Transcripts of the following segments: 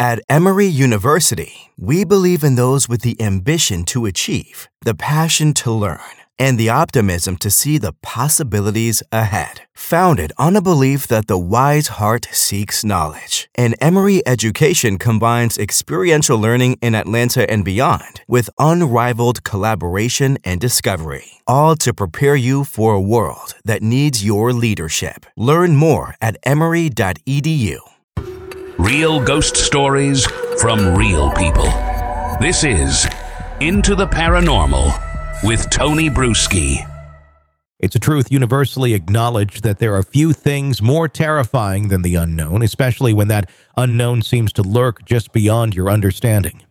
At Emory University, we believe in those with the ambition to achieve, the passion to learn, and the optimism to see the possibilities ahead. Founded on a belief that the wise heart seeks knowledge, and Emory education combines experiential learning in Atlanta and beyond with unrivaled collaboration and discovery, all to prepare you for a world that needs your leadership. Learn more at emory.edu. Real ghost stories from real people. This is Into the Paranormal with Tony Bruschi. It's a truth universally acknowledged that there are few things more terrifying than the unknown, especially when that unknown seems to lurk just beyond your understanding.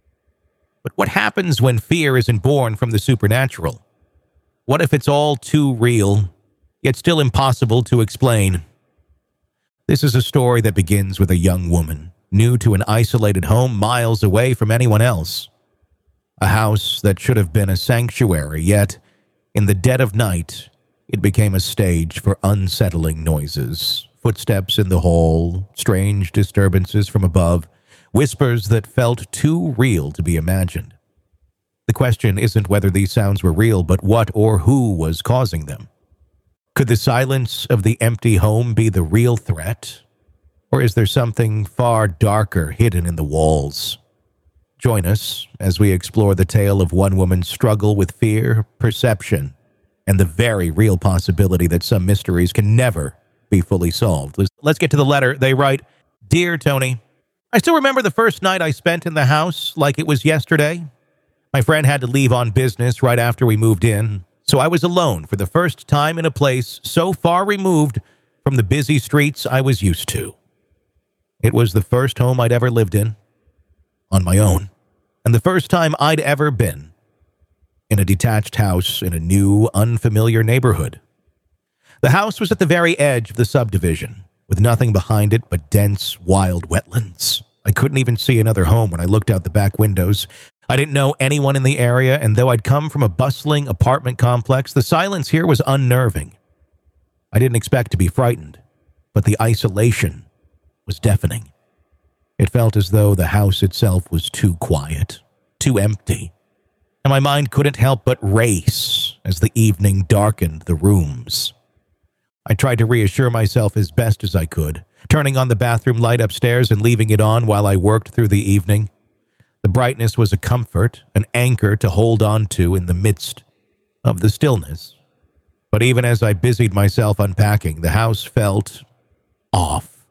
But what happens when fear isn't born from the supernatural? What if it's all too real, yet still impossible to explain? This is a story that begins with a young woman, new to an isolated home miles away from anyone else. A house that should have been a sanctuary, yet, in the dead of night, it became a stage for unsettling noises. Footsteps in the hall, strange disturbances from above, whispers that felt too real to be imagined. The question isn't whether these sounds were real, but what or who was causing them. Could the silence of the empty home be the real threat? Or is there something far darker hidden in the walls? Join us as we explore the tale of one woman's struggle with fear, perception, and the very real possibility that some mysteries can never be fully solved. Let's get to the letter. They write, "Dear Tony, I still remember the first night I spent in the house like it was yesterday. My friend had to leave on business right after we moved in, so I was alone for the first time in a place so far removed from the busy streets I was used to. It was the first home I'd ever lived in, on my own, and the first time I'd ever been in a detached house in a new, unfamiliar neighborhood. The house was at the very edge of the subdivision, with nothing behind it but dense, wild wetlands. I couldn't even see another home when I looked out the back windows. I didn't know anyone in the area, and though I'd come from a bustling apartment complex, the silence here was unnerving. I didn't expect to be frightened, but the isolation was deafening. It felt as though the house itself was too quiet, too empty, and my mind couldn't help but race as the evening darkened the rooms. I tried to reassure myself as best as I could, turning on the bathroom light upstairs and leaving it on while I worked through the evening. The brightness was a comfort, an anchor to hold on to in the midst of the stillness. But even as I busied myself unpacking, the house felt off.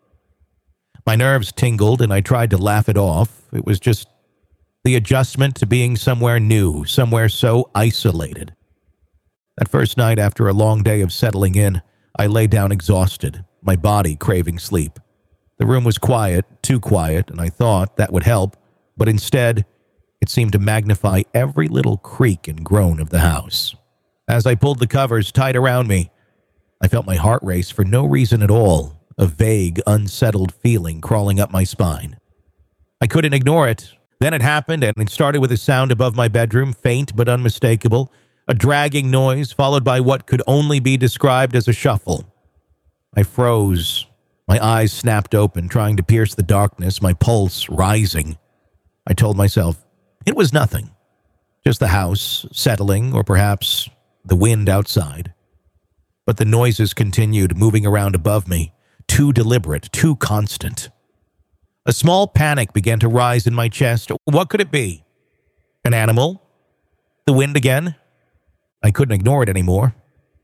My nerves tingled and I tried to laugh it off. It was just the adjustment to being somewhere new, somewhere so isolated. That first night after a long day of settling in, I lay down exhausted, my body craving sleep. The room was quiet, too quiet, and I thought that would help. But instead, it seemed to magnify every little creak and groan of the house. As I pulled the covers tight around me, I felt my heart race for no reason at all, a vague, unsettled feeling crawling up my spine. I couldn't ignore it. Then it happened, and it started with a sound above my bedroom, faint but unmistakable, a dragging noise followed by what could only be described as a shuffle. I froze. My eyes snapped open, trying to pierce the darkness, my pulse rising. I told myself it was nothing, just the house settling, or perhaps the wind outside. But the noises continued, moving around above me, too deliberate, too constant. A small panic began to rise in my chest. What could it be? An animal? The wind again? I couldn't ignore it anymore.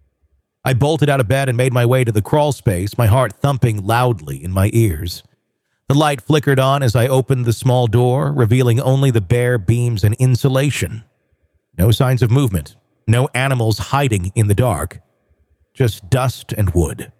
I bolted out of bed and made my way to the crawl space, my heart thumping loudly in my ears. The light flickered on as I opened the small door, revealing only the bare beams and insulation. No signs of movement, no animals hiding in the dark, just dust and wood.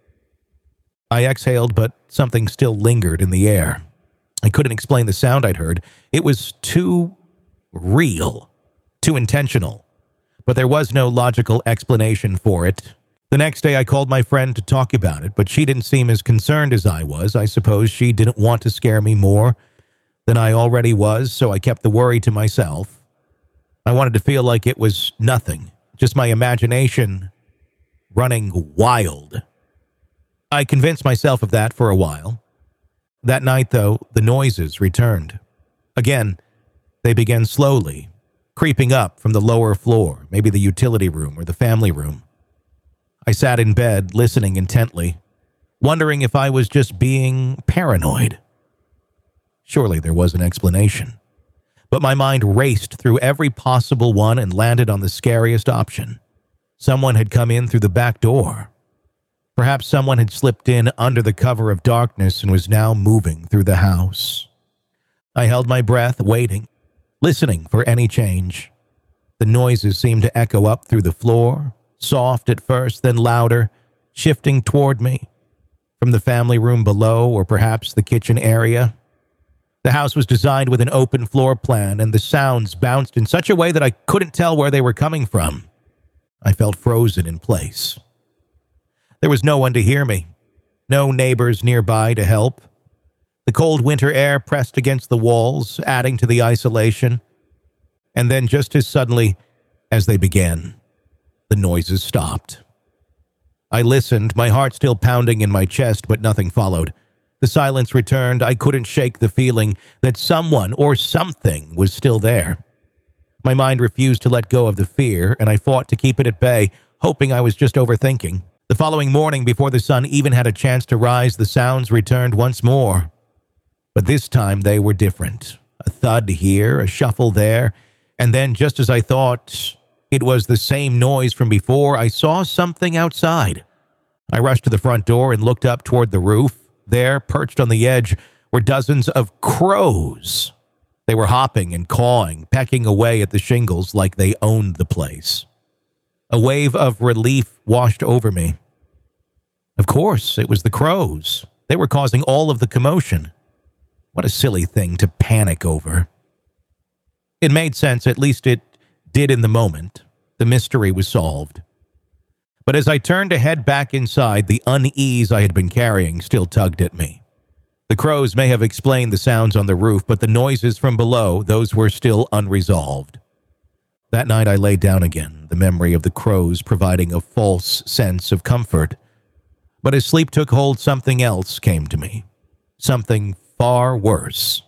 I exhaled, but something still lingered in the air. I couldn't explain the sound I'd heard. It was too real, too intentional, but there was no logical explanation for it. The next day I called my friend to talk about it, but she didn't seem as concerned as I was. I suppose she didn't want to scare me more than I already was, so I kept the worry to myself. I wanted to feel like it was nothing, just my imagination running wild. I convinced myself of that for a while. That night, though, the noises returned. Again, they began slowly, creeping up from the lower floor, maybe the utility room or the family room. I sat in bed, listening intently, wondering if I was just being paranoid. Surely there was an explanation. But my mind raced through every possible one and landed on the scariest option. Someone had come in through the back door. Perhaps someone had slipped in under the cover of darkness and was now moving through the house. I held my breath, waiting, listening for any change. The noises seemed to echo up through the floor, soft at first, then louder, shifting toward me, from the family room below or perhaps the kitchen area. The house was designed with an open floor plan, and the sounds bounced in such a way that I couldn't tell where they were coming from. I felt frozen in place. There was no one to hear me, no neighbors nearby to help. The cold winter air pressed against the walls, adding to the isolation. And then just as suddenly as they began, the noises stopped. I listened, my heart still pounding in my chest, but nothing followed. The silence returned. I couldn't shake the feeling that someone or something was still there. My mind refused to let go of the fear, and I fought to keep it at bay, hoping I was just overthinking. The following morning, before the sun even had a chance to rise, the sounds returned once more. But this time they were different. A thud here, a shuffle there, and then just as I thought it was the same noise from before, I saw something outside. I rushed to the front door and looked up toward the roof. There, perched on the edge, were dozens of crows. They were hopping and cawing, pecking away at the shingles like they owned the place. A wave of relief washed over me. Of course, it was the crows. They were causing all of the commotion. What a silly thing to panic over. It made sense, at least it did in the moment. The mystery was solved. But as I turned to head back inside, the unease I had been carrying still tugged at me. The crows may have explained the sounds on the roof, but the noises from below, those were still unresolved. That night I lay down again, the memory of the crows providing a false sense of comfort. But as sleep took hold, something else came to me. Something far worse.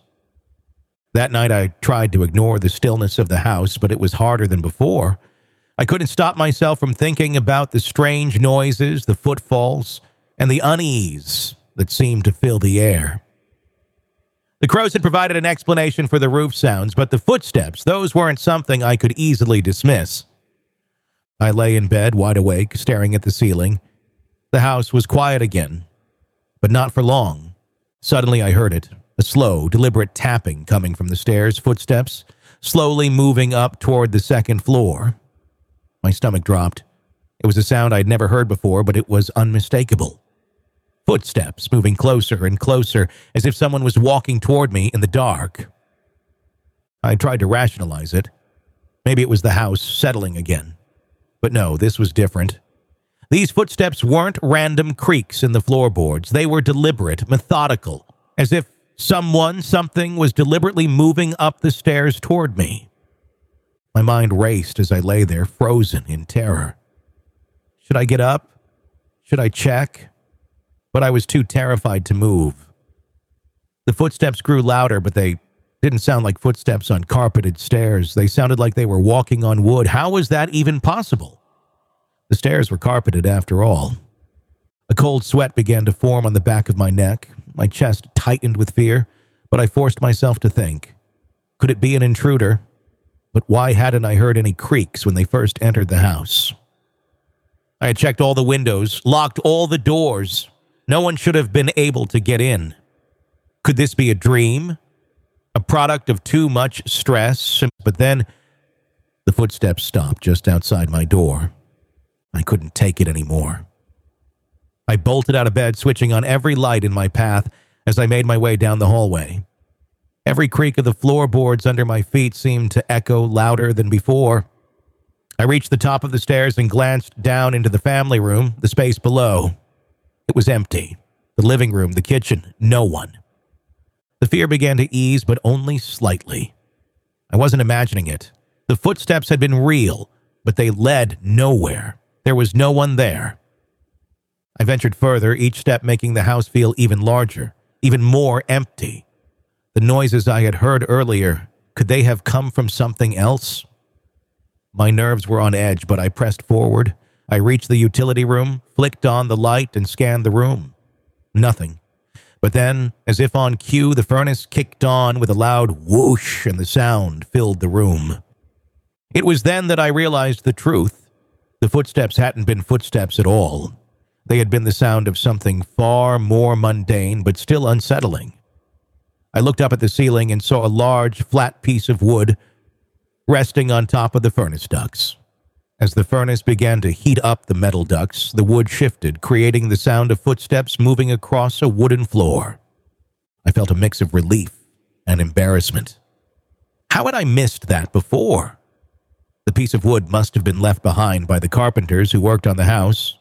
That night I tried to ignore the stillness of the house, but it was harder than before. I couldn't stop myself from thinking about the strange noises, the footfalls, and the unease that seemed to fill the air. The crows had provided an explanation for the roof sounds, but the footsteps, those weren't something I could easily dismiss. I lay in bed, wide awake, staring at the ceiling. The house was quiet again, but not for long. Suddenly I heard it, a slow, deliberate tapping coming from the stairs, footsteps, slowly moving up toward the second floor. My stomach dropped. It was a sound I'd never heard before, but it was unmistakable. Footsteps moving closer and closer, as if someone was walking toward me in the dark. I tried to rationalize it. Maybe it was the house settling again. But no, this was different. These footsteps weren't random creaks in the floorboards. They were deliberate, methodical, as if something was deliberately moving up the stairs toward me. My mind raced as I lay there, frozen in terror. Should I get up? Should I check? But I was too terrified to move. The footsteps grew louder, but they didn't sound like footsteps on carpeted stairs. They sounded like they were walking on wood. How was that even possible? The stairs were carpeted after all. A cold sweat began to form on the back of my neck. My chest tightened with fear, but I forced myself to think. Could it be an intruder? But why hadn't I heard any creaks when they first entered the house? I had checked all the windows, locked all the doors. No one should have been able to get in. Could this be a dream? A product of too much stress? But then the footsteps stopped just outside my door. I couldn't take it anymore. I bolted out of bed, switching on every light in my path as I made my way down the hallway. Every creak of the floorboards under my feet seemed to echo louder than before. I reached the top of the stairs and glanced down into the family room, the space below. It was empty. The living room, the kitchen, no one. The fear began to ease, but only slightly. I wasn't imagining it. The footsteps had been real, but they led nowhere. There was no one there. I ventured further, each step making the house feel even larger. even more empty. The noises I had heard earlier, could they have come from something else? My nerves were on edge, but I pressed forward. I reached the utility room, flicked on the light, and scanned the room. Nothing. But then, as if on cue, the furnace kicked on with a loud whoosh, and the sound filled the room. It was then that I realized the truth. The footsteps hadn't been footsteps at all. They had been the sound of something far more mundane, but still unsettling. I looked up at the ceiling and saw a large, flat piece of wood resting on top of the furnace ducts. As the furnace began to heat up the metal ducts, the wood shifted, creating the sound of footsteps moving across a wooden floor. I felt a mix of relief and embarrassment. How had I missed that before? The piece of wood must have been left behind by the carpenters who worked on the house.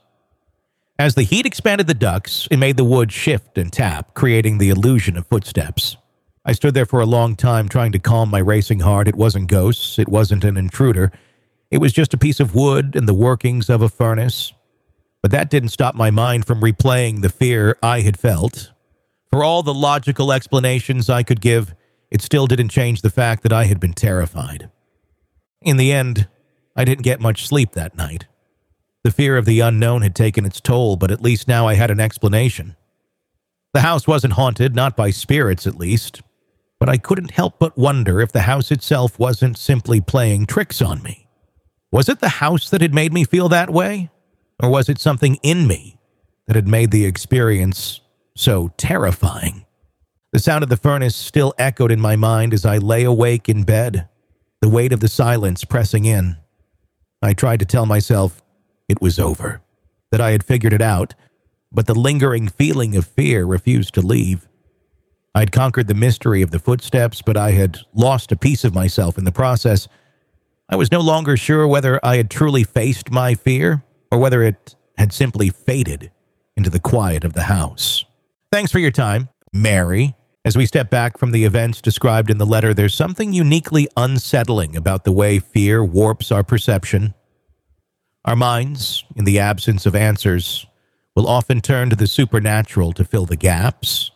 As the heat expanded the ducts, it made the wood shift and tap, creating the illusion of footsteps. I stood there for a long time trying to calm my racing heart. It wasn't ghosts. It wasn't an intruder. It was just a piece of wood and the workings of a furnace. But that didn't stop my mind from replaying the fear I had felt. For all the logical explanations I could give, it still didn't change the fact that I had been terrified. In the end, I didn't get much sleep that night. The fear of the unknown had taken its toll, but at least now I had an explanation. The house wasn't haunted, not by spirits at least, but I couldn't help but wonder if the house itself wasn't simply playing tricks on me. Was it the house that had made me feel that way? Or was it something in me that had made the experience so terrifying? The sound of the furnace still echoed in my mind as I lay awake in bed, the weight of the silence pressing in. I tried to tell myself it was over, that I had figured it out, but the lingering feeling of fear refused to leave. I'd conquered the mystery of the footsteps, but I had lost a piece of myself in the process. I was no longer sure whether I had truly faced my fear or whether it had simply faded into the quiet of the house. Thanks for your time, Mary. As we step back from the events described in the letter, there's something uniquely unsettling about the way fear warps our perception. Our minds, in the absence of answers, will often turn to the supernatural to fill the gaps.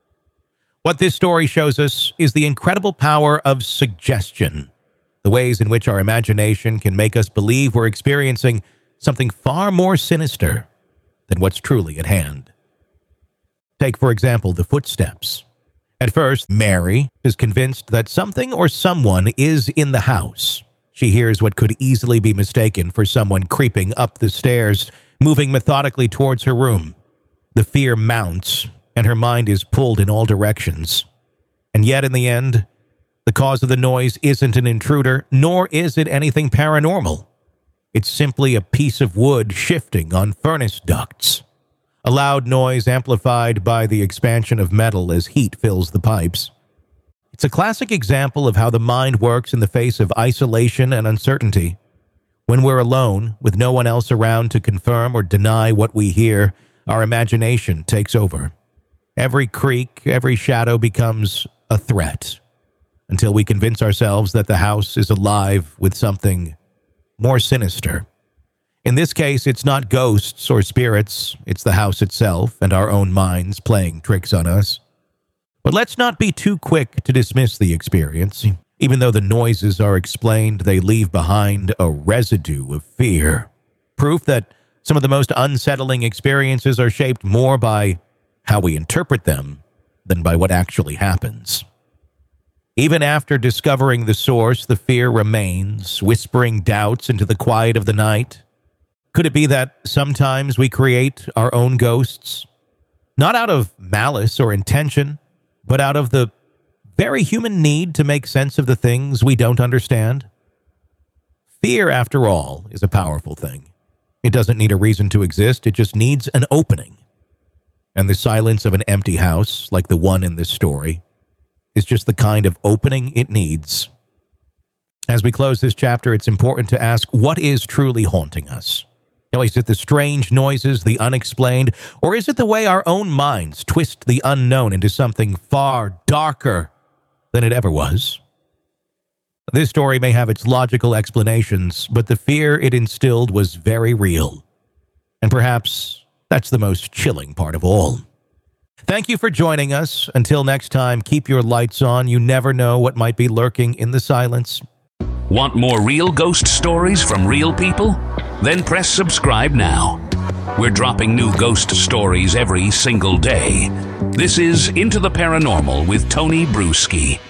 What this story shows us is the incredible power of suggestion, the ways in which our imagination can make us believe we're experiencing something far more sinister than what's truly at hand. Take, for example, the footsteps. At first, Mary is convinced that something or someone is in the house. She hears what could easily be mistaken for someone creeping up the stairs, moving methodically towards her room. The fear mounts, and her mind is pulled in all directions. And yet, in the end, the cause of the noise isn't an intruder, nor is it anything paranormal. It's simply a piece of wood shifting on furnace ducts. A loud noise amplified by the expansion of metal as heat fills the pipes. It's a classic example of how the mind works in the face of isolation and uncertainty. When we're alone, with no one else around to confirm or deny what we hear, our imagination takes over. Every creak, every shadow becomes a threat, until we convince ourselves that the house is alive with something more sinister. In this case, it's not ghosts or spirits, it's the house itself and our own minds playing tricks on us. But let's not be too quick to dismiss the experience. Even though the noises are explained, they leave behind a residue of fear. Proof that some of the most unsettling experiences are shaped more by how we interpret them than by what actually happens. Even after discovering the source, the fear remains, whispering doubts into the quiet of the night. Could it be that sometimes we create our own ghosts? Not out of malice or intention, but out of the very human need to make sense of the things we don't understand? Fear, after all, is a powerful thing. It doesn't need a reason to exist, it just needs an opening. And the silence of an empty house, like the one in this story, is just the kind of opening it needs. As we close this chapter, it's important to ask, what is truly haunting us? Is it the strange noises, the unexplained, or is it the way our own minds twist the unknown into something far darker than it ever was? This story may have its logical explanations, but the fear it instilled was very real. And perhaps that's the most chilling part of all. Thank you for joining us. Until next time, keep your lights on. You never know what might be lurking in the silence. Want more real ghost stories from real people? Then press subscribe now. We're dropping new ghost stories every single day. This is Into the Paranormal with Tony Bruschi.